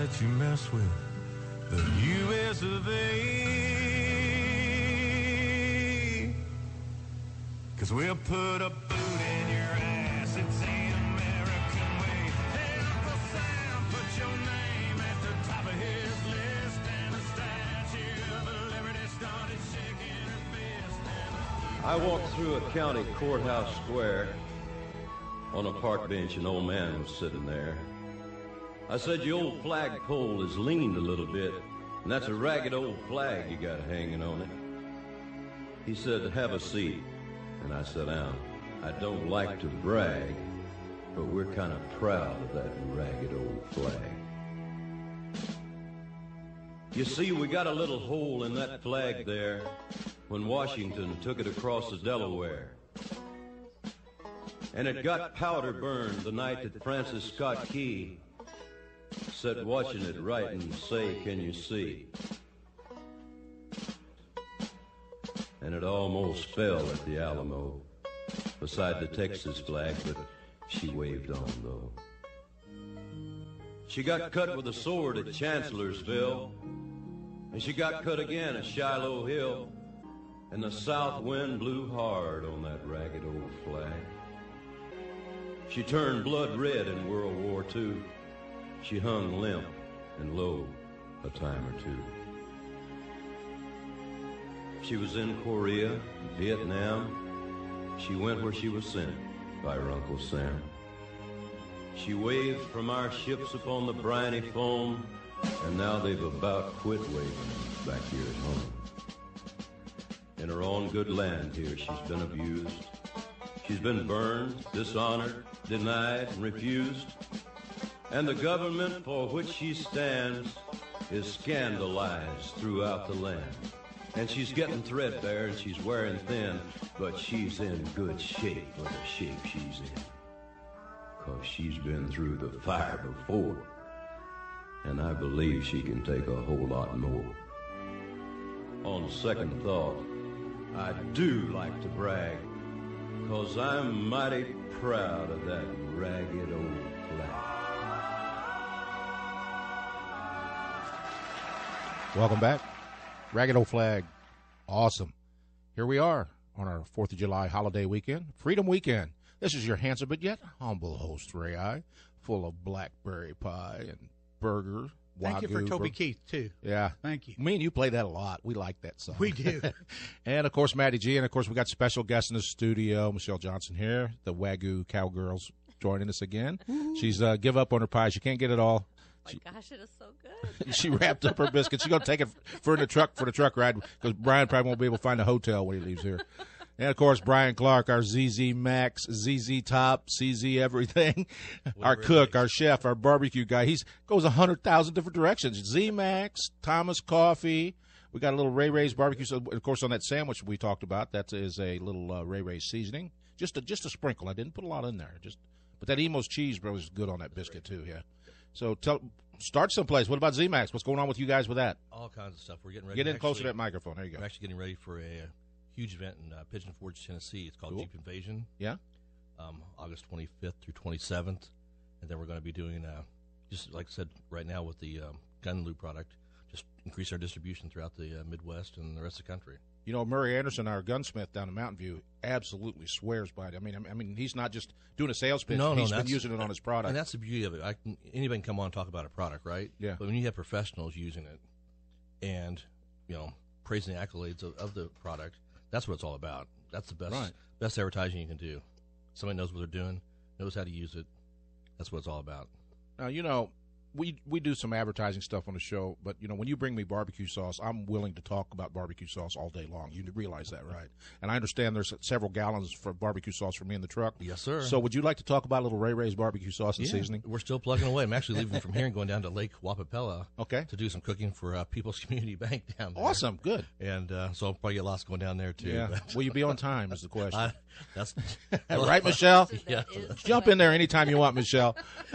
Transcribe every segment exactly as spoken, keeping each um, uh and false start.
let you mess with the U S of A. Cause we'll put a boot in your ass, it's ain't American way. Hey, Uncle Sam, put your name at the top of his list, and the Statue of Liberty started shaking her fist. I walked through a county courthouse square. On a park bench, an old man was sitting there. I said, your old flagpole is leaned a little bit, and that's a ragged old flag you got hanging on it. He said, have a seat. And I sat down. I don't like to brag, but we're kind of proud of that ragged old flag. You see, we got a little hole in that flag there when Washington took it across the Delaware. And it got powder burned the night that Francis Scott Key sat watching it write and say, can you see? And it almost fell at the Alamo beside the Texas flag, but she waved on, though. She got cut with a sword at Chancellorsville, and she got cut again at Shiloh Hill, and the south wind blew hard on that ragged old flag. She turned blood red in World War Two. She hung limp and low a time or two. She was in Korea, Vietnam. She went where she was sent by her Uncle Sam. She waved from our ships upon the briny foam, and now they've about quit waving back here at home. In her own good land here, she's been abused. She's been burned, dishonored, denied, and refused. And the government for which she stands is scandalized throughout the land. And she's getting threadbare and she's wearing thin, but she's in good shape for the shape she's in. 'Cause she's been through the fire before. And I believe she can take a whole lot more. On second thought, I do like to brag, 'cause I'm mighty proud of that ragged old flag. Welcome back. Ragged Old Flag. Awesome. Here we are on our fourth of July holiday weekend, Freedom Weekend. This is your handsome but yet humble host, Ray I, full of blackberry pie and burger. Thank you for Toby bur- Keith, too. Yeah. Thank you. Me and you play that a lot. We like that song. We do. And, of course, Maddie G. And, of course, we got special guests in the studio, Michelle Johnson here, the Wagyu Cowgirls joining us again. Ooh. She's uh, give up on her pie. She can't get it all. Oh my gosh, it is so good. She wrapped up her biscuits. She's going to take it for the truck for the truck ride because Brian probably won't be able to find a hotel when he leaves here. And, of course, Brian Clark, our Z Z Max, Z Z Top, C Z everything, our cook, our chef, our barbecue guy. He goes one hundred thousand different directions. Z Max, Thomas Coffee. We got a little Ray Ray's barbecue. So, of course, on that sandwich we talked about, that is a little uh, Ray Ray's seasoning. Just a, just a sprinkle. I didn't put a lot in there. Just, But that Emo's cheese, bro, is good on that biscuit, too, yeah. So tell, start someplace. What about Z Max? What's going on with you guys with that? All kinds of stuff. We're getting ready. Get in actually, closer to that microphone. There you go. We're actually getting ready for a, a huge event in uh, Pigeon Forge, Tennessee. It's called Cool. Jeep Invasion. Yeah. Um, August twenty-fifth through twenty-seventh. And then we're going to be doing, uh, just like I said, right now with the um, gun lube product, just increase our distribution throughout the uh, Midwest and the rest of the country. You know, Murray Anderson, our gunsmith down in Mountain View, absolutely swears by it. I mean, I mean, he's not just doing a sales pitch. No, no, he's been that's- using it on his product. And that's the beauty of it. I can, anybody can come on and talk about a product, right? Yeah. But when you have professionals using it and, you know, praising the accolades of, of the product, that's what it's all about. That's the best Right. best advertising you can do. Somebody knows what they're doing, knows how to use it. That's what it's all about. Now, you know, we we do some advertising stuff on the show, but, you know, when you bring me barbecue sauce, I'm willing to talk about barbecue sauce all day long. You realize that, right? And I understand there's several gallons for barbecue sauce for me in the truck. Yes, sir. So would you like to talk about a little Ray Ray's barbecue sauce and Yeah, seasoning? we're still plugging away. I'm actually leaving from here and going down to Lake Wapapella Okay. to do some cooking for uh, People's Community Bank down there. Awesome. Good. And uh, so I'll probably get lost going down there, too. Yeah. but- Will you be on time is the question. I, that's Right, Michelle? Yeah. Jump in there anytime you want, Michelle.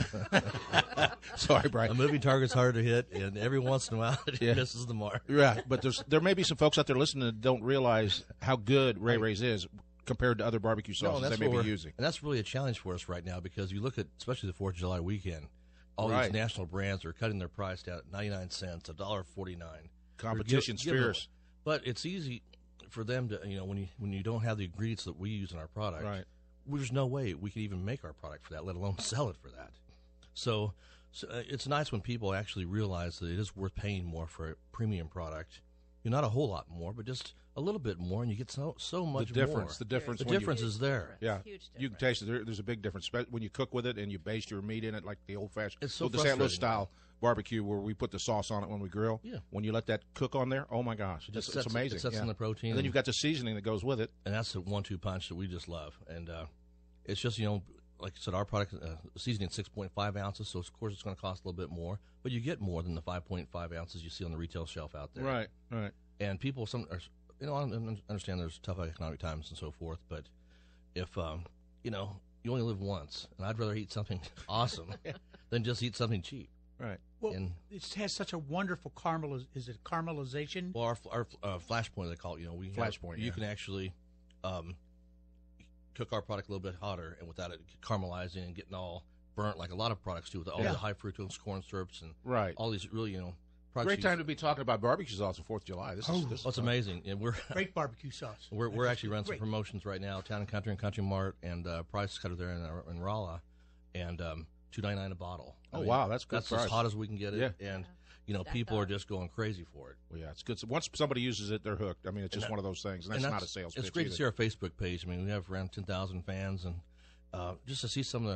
Sorry, A Brian. moving target's hard to hit, and every once in a while it Yeah. misses the mark. Yeah, but there's there may be some folks out there listening that don't realize how good Ray Ray's is compared to other barbecue sauces that's they may what be we're- using. And that's really a challenge for us right now because you look at, especially the fourth of July weekend, all Right. these national brands are cutting their price down at ninety-nine cents, one dollar forty-nine. Competition's Give- give them- fierce. But it's easy for them to, you know, when you when you don't have the ingredients that we use in our product, Right. there's no way we could even make our product for that, let alone sell it for that. So, so uh, it's nice when people actually realize that it is worth paying more for a premium product. You know, not a whole lot more, but just a little bit more, and you get so so much The difference, more. the difference. The when you- difference is there. Yeah, Huge you can taste it. There, there's a big difference spe- when you cook with it and you baste your meat in it like the old fashioned, It's so the Saint Louis frustrating. style barbecue where we put the sauce on it when we grill. Yeah. When you let that cook on there, oh my gosh, It just it's, it's sets- amazing. It sets yeah. in the protein. And then you've got the seasoning that goes with it. and that's the one-two punch that we just love. And uh, it's just, you know, like I said, our product uh, seasoning six point five ounces, so of course it's going to cost a little bit more, but you get more than the five point five ounces you see on the retail shelf out there. Right, right. And people, some are, you know, I understand there's tough economic times and so forth, but if um, you know, you only live once, and I'd rather eat something awesome than just eat something cheap. Right. Well, And- it has such a wonderful caramel. Is it caramelization? Well, our, our uh, flashpoint, they call it, you know, we have- Flashpoint, you yeah. can actually um, cook our product a little bit hotter, and without it caramelizing and getting all burnt like a lot of products do with all Yeah. the high fructose corn syrups and Right. all these really, you know, products. Great you- time to be talking about barbecue sauce on Fourth of July. This is, Oh. this is Oh, it's fun. amazing, and we're Great barbecue sauce. we're, we're actually running some Great. promotions right now. Town and Country and Country Mart and uh, Price Cutter there in, uh, in Rolla, and um, two ninety nine a bottle. Oh, wow, that's good That's price. as hot as we can get it, Yeah. and you know, Stacked people are up. just going crazy for it. Well, yeah, it's good. So once somebody uses it, they're hooked. I mean, it's just that- one of those things, and that's, And not a sales It's pitch great either. to see our Facebook page. I mean, we have around ten thousand fans, and uh, just to see some of the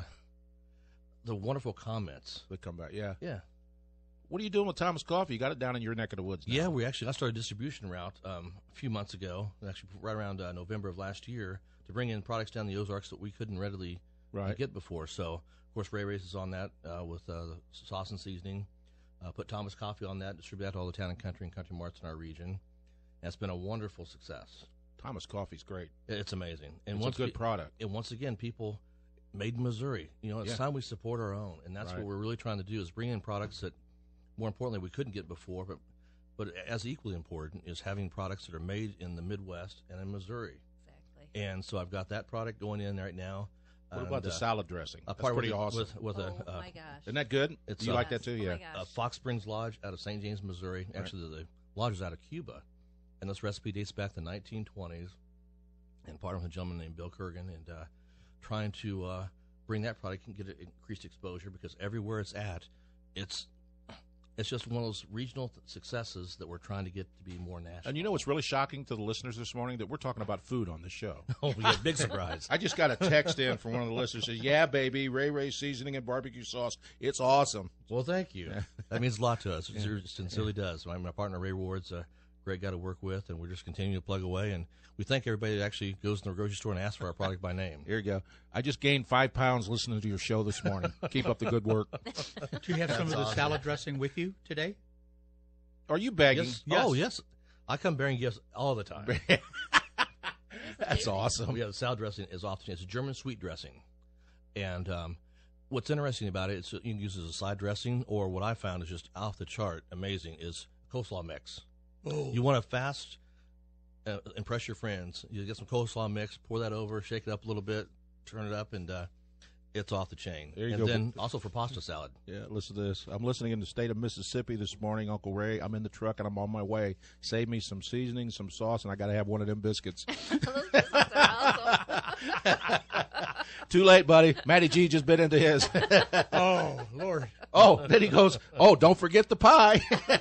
the wonderful comments. They come back. Yeah. Yeah, What are you doing with Thomas Coffee? You got it down in your neck of the woods now. yeah. We actually I started a distribution route um, a few months ago, actually right around uh, November of last year, to bring in products down the Ozarks that we couldn't readily uh, Right. get before. So, of course, Ray Race is on that uh, with uh, the sauce and seasoning. Uh, put Thomas Coffee on that, distribute that to all the Town and Country and Country Marts in our region. And it's been a wonderful success. Thomas Coffee's great. It's amazing. And It's a once good pe- product. And once again, people made in Missouri. You know, it's Yeah. time we support our own, and that's Right. what we're really trying to do is bring in products that, more importantly, we couldn't get before, but but as equally important is having products that are made in the Midwest and in Missouri. Exactly. And so I've got that product going in right now. What And, about the uh, salad dressing? a That's part pretty with, awesome. With, with oh a, uh, my gosh. Isn't that good? It's, Do you uh, like that too? Oh Yeah. my gosh. uh, Fox Springs Lodge out of Saint James, Missouri. Actually, the, the lodge is out of Cuba, and this recipe dates back to the nineteen twenties. And partnered with a gentleman named Bill Kurgan, and uh, trying to uh, bring that product and get it increased exposure because everywhere it's at, it's it's just one of those regional th- successes that we're trying to get to be more national. And you know what's really shocking to the listeners this morning? That we're talking about food on the show. oh, we got a big surprise. I just got a text in from one of the listeners says, "Yeah, baby, Ray Ray seasoning and barbecue sauce. It's awesome." Well, thank you. That means a lot to us. It ser- sincerely does. My, my partner Ray Ward's a great guy to work with, and we're just continuing to plug away. And we thank everybody that actually goes to the grocery store and asks for our product by name. Here you go. I just gained five pounds listening to your show this morning. Keep up the good work. Do you have some of the salad dressing with you today? Are you begging? Yes. Yes. Oh, yes. I come bearing gifts all the time. That's awesome. We have salad dressing is often it's a German sweet dressing, and um, what's interesting about it is you can use it as a side dressing, or what I found is just off the chart amazing is coleslaw mix. Oh, You want to fast, uh, impress your friends. You get some coleslaw mix, pour that over, shake it up a little bit, turn it up, and uh, it's off the chain. There you and go. then also for pasta salad. Yeah, listen to this. I'm listening in the state of Mississippi this morning, Uncle Ray. I'm in the truck and I'm on my way. Save me some seasoning, some sauce, and I got to have one of them biscuits. Those biscuits are awesome. Too late, buddy. Matty G just bit into his. oh, Lord. Oh, then he goes, "Oh, don't forget the pie."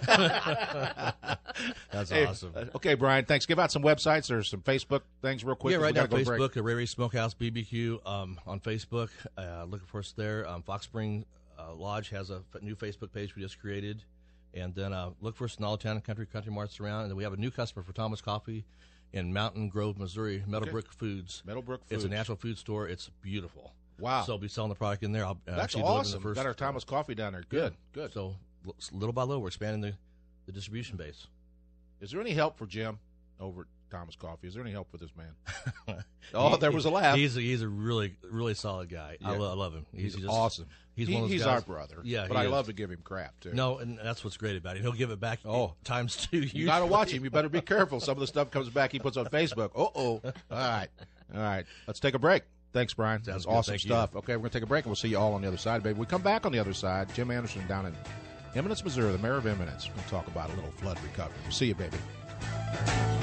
That's Hey, awesome. uh, okay, Brian, thanks. Give out some websites or some Facebook things real quick. Yeah, 'cause right we now gotta go break. Facebook, uh, Ray Ray Smokehouse B B Q um, on Facebook. Uh, looking for us there. Um, Fox Spring uh, Lodge has a f- new Facebook page we just created. And then uh, look for us in all town and country, country marts around. And then we have a new customer for Thomas Coffee in Mountain Grove, Missouri, Meadowbrook Foods. Meadowbrook It's a Foods. natural food store. It's beautiful. Wow. So I'll be selling the product in there. I'll uh, That's actually deliver awesome. The first, Got our Thomas Coffee down there. Good, good. So l- little by little, we're expanding the, the distribution base. Is there any help for Jim over at Thomas Coffee? Is there any help for this man? Oh, there was a laugh. He's a, he's a really really solid guy. I, Yeah. lo- I love him. He's, just, awesome. He's He- one of those he's guys- our brother. Yeah, but he I is. love to give him crap too. No, and that's what's great about it. He'll give it back Oh. times two. You got to watch him. You better be careful. Some of the stuff comes back he puts on Facebook. Uh oh. All right. All right. Let's take a break. Thanks, Brian. Sounds That's good. awesome Thank you. stuff. Okay, we're going to take a break, and we'll see you all on the other side, baby. We come back on the other side. Jim Anderson down in Eminence, Missouri, the mayor of Eminence. We'll talk about a little flood recovery. We'll see you, baby.